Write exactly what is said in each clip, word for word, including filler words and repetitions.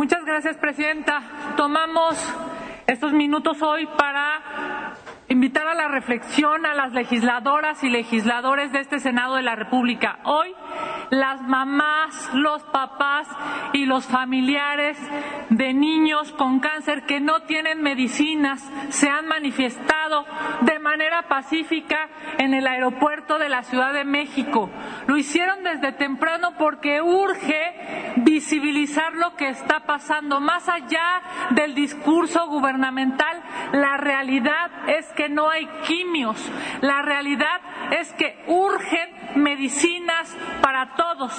Muchas gracias, Presidenta. Tomamos estos minutos hoy para invitar a la reflexión a las legisladoras y legisladores de este Senado de la República. Hoy, las mamás, los papás y los familiares de niños con cáncer que no tienen medicinas se han manifestado de manera pacífica en el aeropuerto de la Ciudad de México. Lo hicieron desde temprano porque urge visibilizar lo que está pasando. Más allá del discurso gubernamental, la realidad es que no hay quimios. La realidad es que urgen medicinas para todos.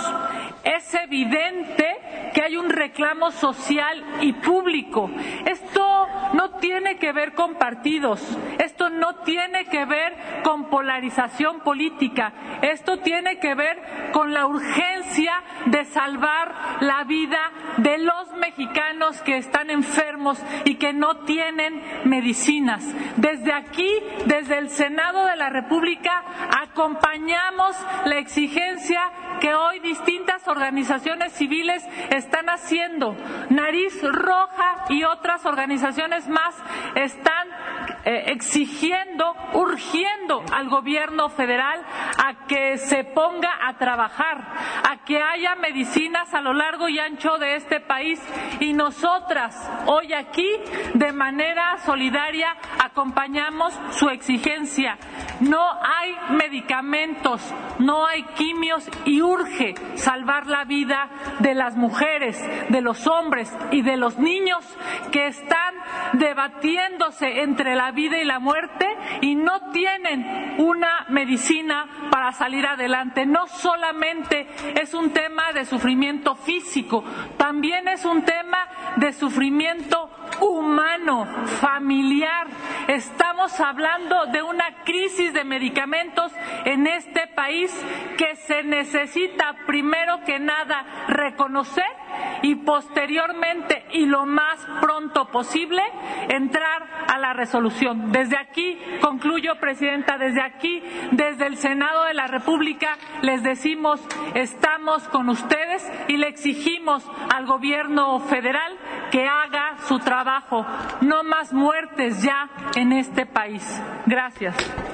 Es evidente que hay un reclamo social y público. Esto no tiene que ver con partidos, esto no tiene que ver con polarización política, esto tiene que ver con la urgencia de salvar la vida de los mexicanos que están enfermos y que no tienen medicinas. Desde aquí, desde el Senado de la República, acompañamos la exigencia que hoy distintas organizaciones civiles están haciendo. Nariz Roja y otras organizaciones más están eh, exigiendo, urgiendo al gobierno federal a que se ponga a trabajar, a que haya medicinas a lo largo y ancho de este país. Y nosotras, hoy aquí, de manera solidaria, acompañamos su exigencia. No hay medicamentos, no hay quimios y urge salvar la vida de las mujeres, de los hombres y de los niños que están debatiéndose entre la vida y la muerte y no tienen una medicina para salir adelante. No solamente es un tema de sufrimiento físico, también es un tema de sufrimiento humano, familiar. Estamos hablando de una crisis de medicamentos en este país que se necesita primero que nada reconocer y posteriormente y lo más pronto posible entrar a la resolución. Desde aquí, concluyo, Presidenta, desde aquí, desde el Senado de la República, les decimos, estamos con ustedes y le exigimos al gobierno federal que haga su trabajo. No más muertes ya en este país. Gracias.